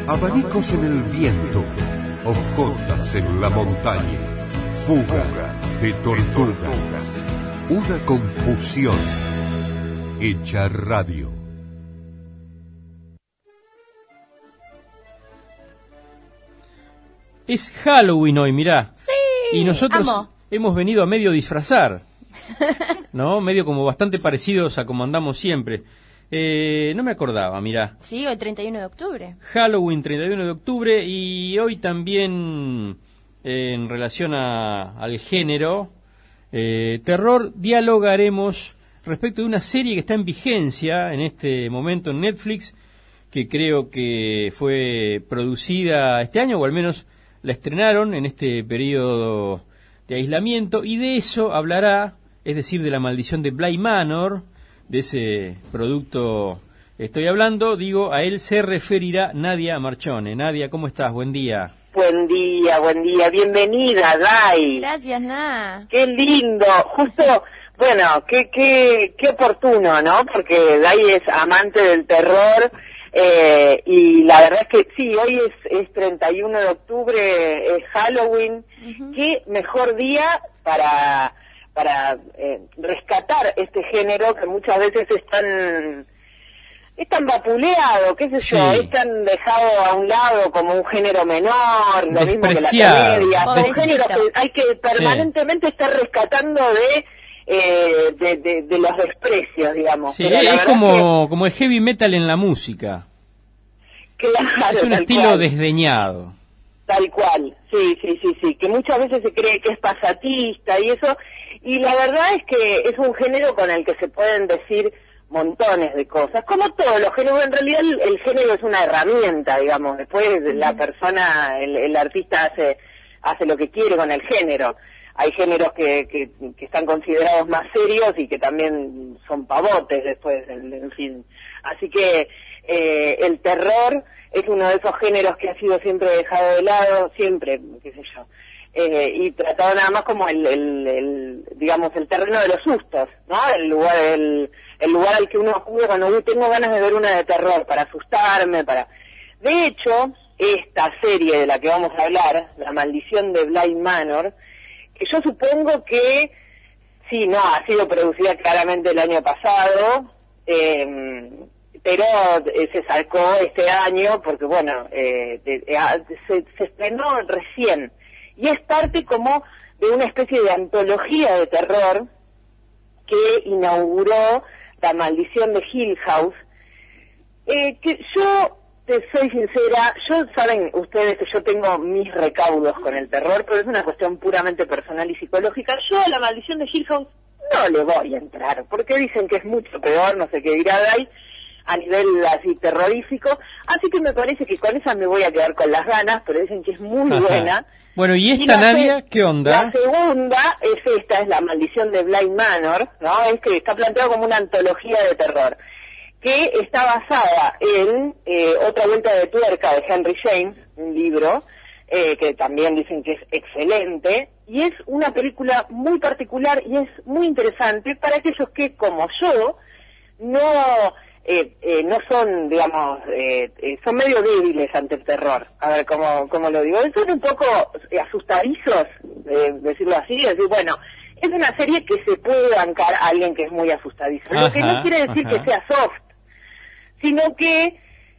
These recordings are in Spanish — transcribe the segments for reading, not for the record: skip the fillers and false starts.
Abanicos en el viento, hojotas en la montaña, fuga de tortugas, una confusión hecha radio. Es Halloween hoy, mirá. Sí, y nosotros amo. hemos venido a medio disfrazar, ¿no? Medio como bastante parecidos a como andamos siempre. No me acordaba, mirá. Sí, hoy 31 de octubre. Halloween, 31 de octubre, y hoy también, en relación al género, terror, dialogaremos respecto de una serie que está en vigencia en este momento en Netflix, que creo que fue producida este año, o al menos la estrenaron en este periodo de aislamiento, y de eso hablará, es decir, de La Maldición de Bly Manor, de ese producto estoy hablando. Digo, a él se referirá Nadia Marchone. Nadia, ¿cómo estás? Buen día. Buen día, bienvenida, Dai. Gracias, Na. Qué lindo, justo, bueno, qué oportuno, ¿no? Porque Dai es amante del terror, y la verdad es que sí, hoy es 31 de octubre, es Halloween. Qué mejor día para rescatar este género que muchas veces es tan vapuleado, qué sé yo, es tan dejado a un lado como un género menor, lo mismo que la comedia, son géneros que hay que permanentemente estar rescatando de los desprecios, digamos. Sí, es como el heavy metal en la música. Claro, es un estilo desdeñado. Tal cual, sí, que muchas veces se cree que es pasatista y eso, y la verdad es que es un género con el que se pueden decir montones de cosas, como todos los géneros. En realidad el género es una herramienta, digamos, después la persona, el artista hace lo que quiere con el género. Hay géneros que están considerados más serios y que también son pavotes después, en fin. Así que el terror es uno de esos géneros que ha sido siempre dejado de lado, siempre, qué sé yo, y tratado nada más como digamos, el terreno de los sustos, ¿no? El lugar al que uno acude cuando tengo ganas de ver una de terror, para asustarme, De hecho, esta serie de la que vamos a hablar, La Maldición de Bly Manor, que yo supongo que, sí, no, ha sido producida claramente el año pasado, pero se sacó este año porque, bueno, se estrenó recién, y es parte como de una especie de antología de terror que inauguró La Maldición de Hill House, que yo, te soy sincera, saben ustedes que yo tengo mis recaudos con el terror, pero es una cuestión puramente personal y psicológica. Yo a La Maldición de Hill House no le voy a entrar, porque dicen que es mucho peor, no sé qué dirá Dai, a nivel así terrorífico, así que me parece que con esa me voy a quedar con las ganas, pero dicen que es muy buena. Bueno, ¿y esta, Nadia, qué onda? La segunda es La Maldición de Bly Manor, ¿no? Es que está planteado como una antología de terror, que está basada en Otra Vuelta de Tuerca de Henry James, un libro que también dicen que es excelente, y es una película muy particular y es muy interesante para aquellos que, como yo, no son, digamos, son medio débiles ante el terror. A ver, ¿cómo lo digo? Son un poco asustadizos, decirlo así, decir, bueno, es una serie que se puede bancar a alguien que es muy asustadizo. Lo que no quiere decir que sea soft, sino que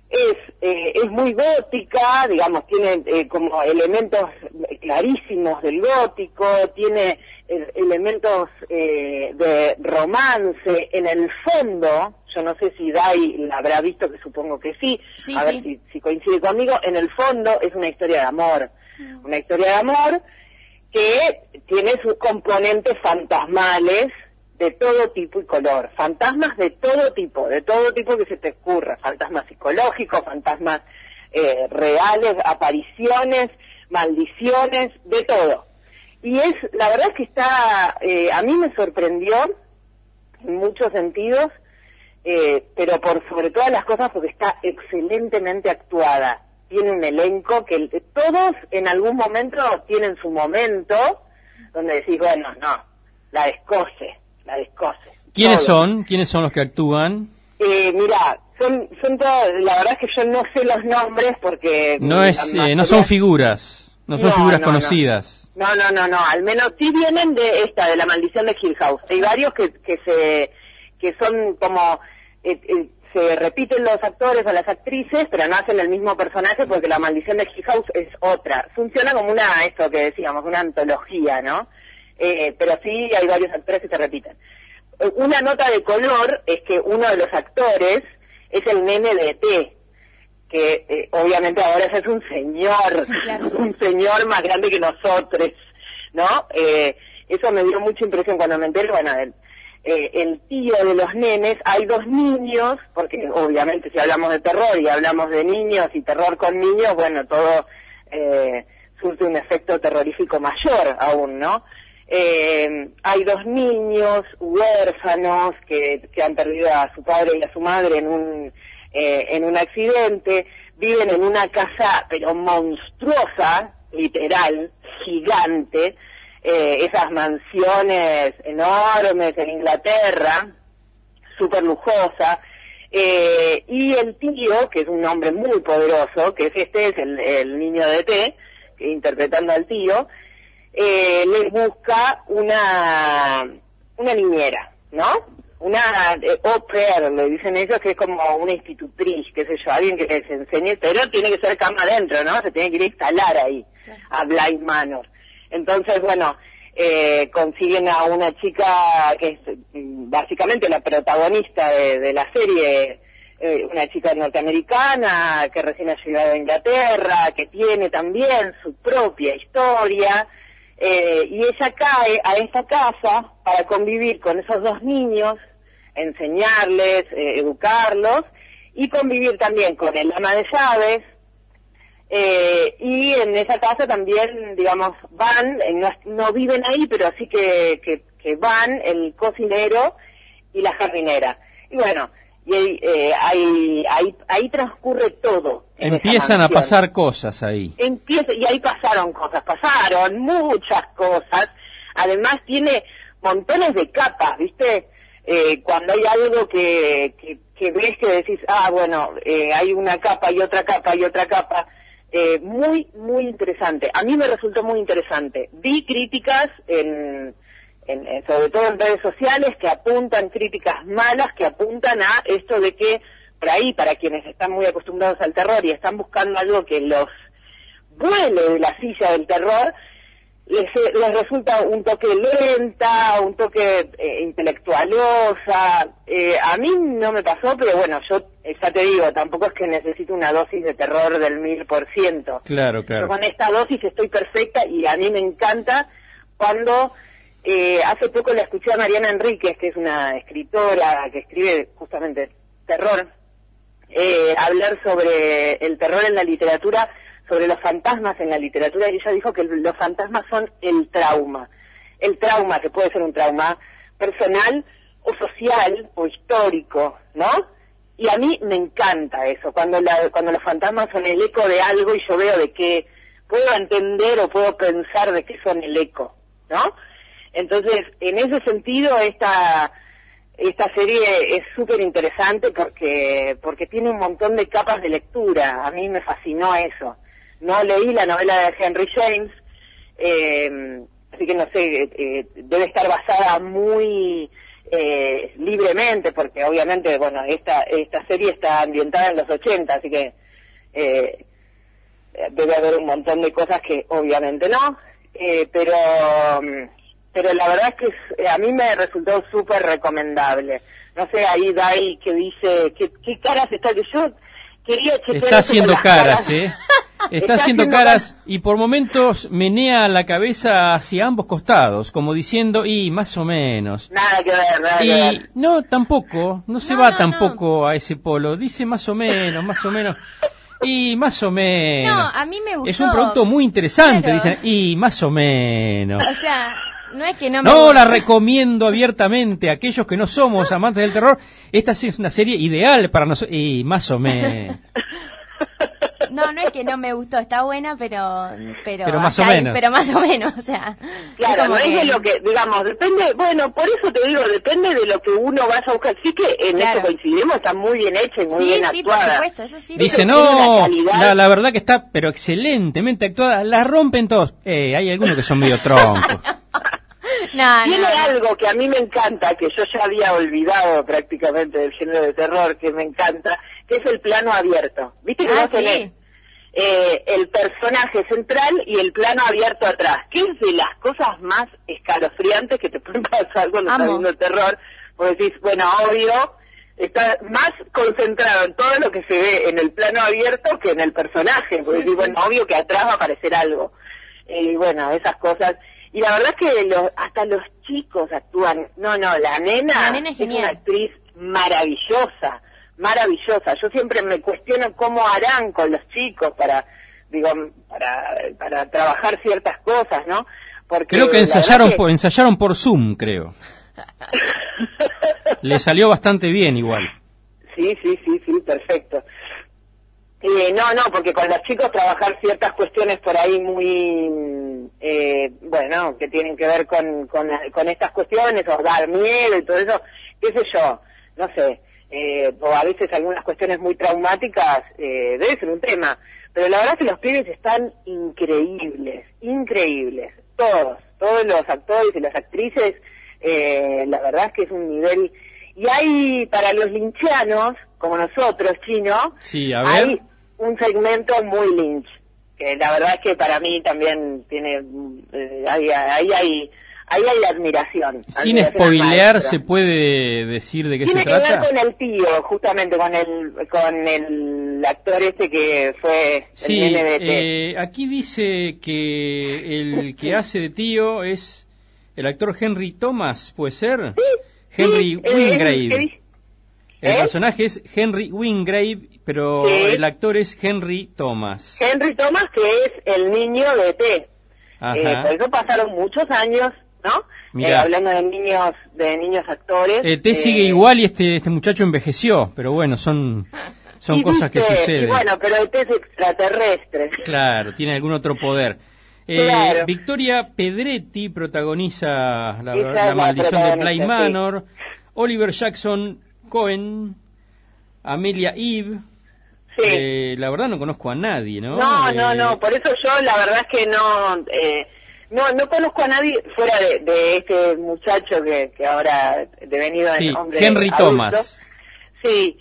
es muy gótica, digamos, tiene como elementos clarísimos del gótico, tiene elementos de romance. En el fondo, yo no sé si Dai la habrá visto, que supongo que sí, a ver si coincide conmigo, en el fondo es una historia de amor, una historia de amor que tiene sus componentes fantasmales de todo tipo y color, fantasmas de todo tipo que se te ocurra, fantasmas psicológicos, fantasmas reales, apariciones, maldiciones, de todo. Y la verdad es que a mí me sorprendió en muchos sentidos, pero por sobre todas las cosas porque está excelentemente actuada. Tiene un elenco que todos en algún momento tienen su momento donde decís, bueno, no, la descoce. ¿Quiénes son los que actúan? Mirá, son todas, la verdad es que yo no sé los nombres porque... No son figuras, no son figuras conocidas. No, al menos sí vienen de la maldición de Hill House. Hay varios que son como... se repiten los actores o las actrices, pero no hacen el mismo personaje porque la maldición de Hill House es otra. Funciona como esto que decíamos, una antología, ¿no? Pero sí hay varios actores que se repiten. Una nota de color es que uno de los actores es el nene de E.T., que obviamente ahora es un señor, sí, claro. Un señor más grande que nosotros, ¿no? Eso me dio mucha impresión cuando me enteré, bueno, el tío de los nenes, hay 2 niños, porque obviamente si hablamos de terror y hablamos de niños y terror con niños, bueno, todo surte un efecto terrorífico mayor aún, ¿no? Hay 2 niños huérfanos que han perdido a su padre y a su madre en un accidente, viven en una casa pero monstruosa, literal, gigante, esas mansiones enormes en Inglaterra, súper lujosa, y el tío, que es un hombre muy poderoso, que es el niño de E.T., interpretando al tío, le busca una niñera, ¿no? Una au pair, le dicen ellos, que es como una institutriz, qué sé yo, alguien que les enseñe, pero tiene que ser cama adentro, ¿no? Se tiene que ir a instalar ahí, a Bly Manor. Entonces, bueno, consiguen a una chica que es básicamente la protagonista de la serie, una chica norteamericana que recién ha llegado a Inglaterra, que tiene también su propia historia, y ella cae a esta casa para convivir con esos 2 niños, enseñarles, educarlos, y convivir también con el ama de llaves, y en esa casa también, digamos, van, no viven ahí, pero sí que van el cocinero y la jardinera. Y bueno, y ahí transcurre todo. Empiezan a pasar cosas ahí. Y ahí pasaron muchas cosas. Además tiene montones de capas, ¿viste? Cuando hay algo que ves que decís, bueno, hay una capa y otra capa y otra capa. Muy, muy interesante. A mí me resultó muy interesante. Vi críticas sobre todo en redes sociales, que apuntan, críticas malas, que apuntan a esto de que, por ahí, para quienes están muy acostumbrados al terror y están buscando algo que los vuele de la silla del terror, les resulta un toque lenta, un toque intelectualosa. A mí no me pasó, pero bueno, yo ya te digo, tampoco es que necesito una dosis de terror del 1000%. Claro. Yo con esta dosis estoy perfecta y a mí me encanta cuando... hace poco la escuché a Mariana Enríquez, que es una escritora que escribe justamente terror, hablar sobre el terror en la literatura, sobre los fantasmas en la literatura, y ella dijo que los fantasmas son el trauma que puede ser un trauma personal o social o histórico, ¿no? Y a mí me encanta eso, cuando los fantasmas son el eco de algo y yo veo de qué puedo entender o puedo pensar de qué son el eco, ¿no? Entonces, en ese sentido, esta serie es súper interesante porque tiene un montón de capas de lectura. A mí me fascinó eso. No leí la novela de Henry James, así que no sé, debe estar basada muy libremente, porque obviamente, bueno, esta serie está ambientada en los 80, así que debe haber un montón de cosas que obviamente no, pero la verdad es que a mí me resultó súper recomendable. No sé, ahí Dai que dice, ¿qué caras está? Que yo quería chequear. Está haciendo caras, Está haciendo caras y por momentos menea la cabeza hacia ambos costados, como diciendo, y más o menos. Nada que ver, nada que ver. No, tampoco, no se va tampoco a ese polo, dice más o menos. Y más o menos. No, a mí me gustó. Es un producto muy interesante, claro. Dicen, y más o menos. O sea, no es que no me No guste. la recomiendo abiertamente a aquellos que no somos amantes del terror. Esta es una serie ideal para nosotros. Y más o menos. No, no es que no me gustó, está buena, pero más o hasta ahí, menos. pero más o menos, o sea. Claro, como no es de lo que, digamos, depende, bueno, por eso te digo, depende de lo que uno vaya a buscar. Sí que en Claro. eso coincidimos, está muy bien hecha y muy Sí, bien sí, por actuada. supuesto, eso sí. Dice, tiene no, una calidad. la verdad que está, pero excelentemente actuada, la rompen todos. Hay algunos que son medio troncos. No, Tiene no. algo que a mí me encanta, que yo ya había olvidado prácticamente del género de terror, que me encanta, que es el plano abierto. ¿Viste que Ah, vos tenés sí. el personaje central y el plano abierto atrás? Que es de las cosas más escalofriantes que te pueden pasar cuando estás Amo. viendo terror. Porque decís, bueno, obvio, está más concentrado en todo lo que se ve en el plano abierto que en el personaje. Porque Sí, decís, sí. bueno, obvio que atrás va a aparecer algo. Y bueno, esas cosas. Y la verdad es que hasta los chicos actúan. No, la nena, La nena es es genial. una actriz maravillosa, maravillosa. Yo siempre me cuestiono cómo harán con los chicos para trabajar ciertas cosas, ¿no? Porque Creo que la ensayaron verdad que- ensayaron por Zoom, creo. Le salió bastante bien igual. Sí, perfecto. No, porque con los chicos trabajar ciertas cuestiones por ahí muy, bueno, que tienen que ver con estas cuestiones, o dar miedo y todo eso, qué sé yo, no sé, o a veces algunas cuestiones muy traumáticas, debe ser un tema. Pero la verdad es que los pibes están increíbles, todos los actores y las actrices, la verdad es que es un nivel. Y hay, para los lynchianos, como nosotros, Chino, Sí, a ver. hay un segmento muy lynch, que la verdad es que para mí también tiene, ahí hay admiración. Sin Admiración al spoilear, maestro. ¿se puede decir de qué Tiene se que ver trata? con el tío, justamente con el actor este que fue Sí, el NBT. aquí dice que el que hace de tío es el actor Henry Thomas, ¿puede ser? Henry ¿qué Wingrave. dice? El ¿Eh? personaje es Henry Wingrave, pero Sí. el actor es Henry Thomas. Henry Thomas, que es el niño de ET. Ajá. Por eso pasaron muchos años, ¿no? Mirá. Hablando de niños actores. T sigue igual y este muchacho envejeció, pero bueno, son y cosas que viste, suceden. Y bueno, pero ET es extraterrestre. Claro, tiene algún otro poder. Claro. Victoria Pedretti protagoniza Esa la es la maldición de Bly protagonista, Manor. Oliver Jackson Cohen, Amelia Eve. Sí. La verdad no conozco a nadie, ¿no? No, por eso yo la verdad es que no conozco a nadie fuera de este muchacho que ahora devenido Sí, en hombre Henry adulto. Thomas. Sí,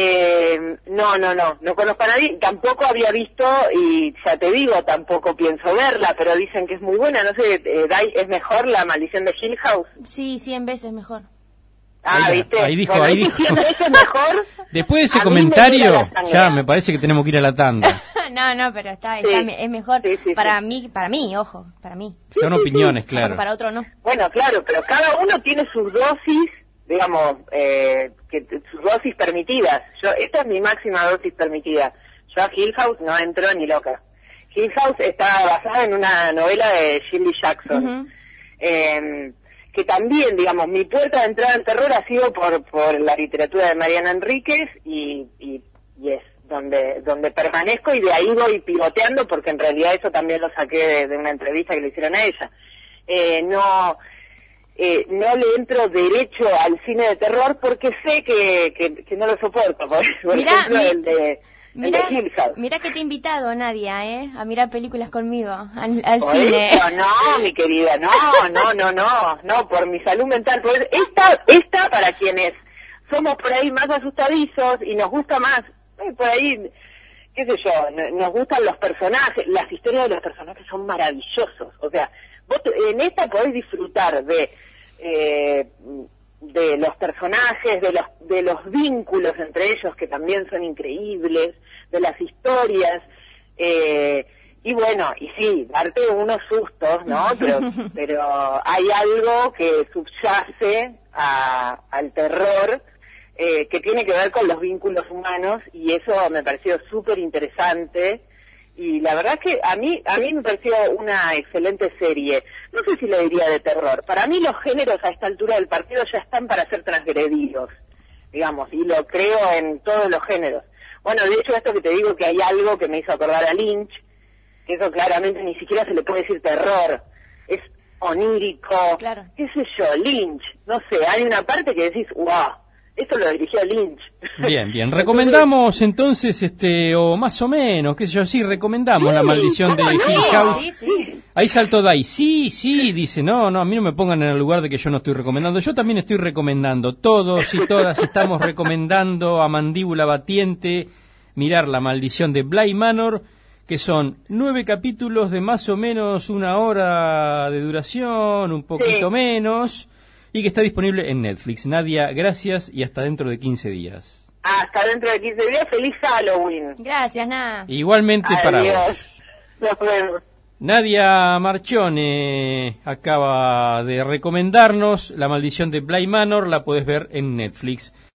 no conozco a nadie, tampoco había visto, y ya te digo, tampoco pienso verla, pero dicen que es muy buena, no sé, Dai, ¿es mejor La Maldición de Hill House? Sí, 100 veces mejor. Ah, Ahí- ¿viste? ahí dijo, Bueno, ahí ¿es dijo. 100 veces mejor? Después de ese A mí me comentario, hela la sangre. ya me parece que tenemos que ir a la tanda. No, pero está Sí. es mejor Sí, para sí. mí, ojo, para mí. Son opiniones, claro. Para otro no. Bueno, claro, pero cada uno tiene sus dosis, digamos, sus dosis permitidas. Esta es mi máxima dosis permitida. Yo a Hill House no entro ni loca. Hill House está basada en una novela de Shirley Jackson. Ujú. Que también, digamos, mi puerta de entrada al terror ha sido por la literatura de Mariana Enríquez y es donde permanezco, y de ahí voy pivoteando, porque en realidad eso también lo saqué de una entrevista que le hicieron a ella. No le entro derecho al cine de terror porque sé que no lo soporto. Por Mirá, ejemplo, el de Hill House. Mira que te he invitado, Nadia, a mirar películas conmigo al Por cine. eso, no, mi querida, no, por mi salud mental. Esta para quienes somos por ahí más asustadizos y nos gusta más, por ahí, qué sé yo, nos gustan los personajes, las historias de los personajes son maravillosos. O sea, vos en esta podés disfrutar de los personajes, de los vínculos entre ellos, que también son increíbles, de las historias, y bueno, y sí, darte unos sustos, ¿no? Pero hay algo que subyace al terror, que tiene que ver con los vínculos humanos, y eso me pareció súper interesante. Y la verdad es que a mí me pareció una excelente serie. No sé si le diría de terror. Para mí los géneros a esta altura del partido ya están para ser transgredidos, digamos, y lo creo en todos los géneros. Bueno, de hecho, esto que te digo que hay algo que me hizo acordar a Lynch, que eso claramente ni siquiera se le puede decir terror, es onírico, Claro. qué sé yo, Lynch, no sé, hay una parte que decís, wow, esto lo dirigió Lynch. Bien, bien. Recomendamos entonces, o más o menos, qué sé yo, sí, recomendamos La Maldición de Hill House. Sí. Ahí saltó Dai. Sí, dice, no, a mí no me pongan en el lugar de que yo no estoy recomendando. Yo también estoy recomendando. Todos y todas estamos recomendando a mandíbula batiente mirar La Maldición de Bly Manor, que son 9 capítulos de más o menos 1 hora de duración, un poquito menos, y que está disponible en Netflix. Nadia, gracias y hasta dentro de 15 días. Hasta dentro de 15 días, feliz Halloween. Gracias, nada. Igualmente para Adiós. vos. Nos vemos. Nadia Marchone acaba de recomendarnos La Maldición de Bly Manor, la podés ver en Netflix.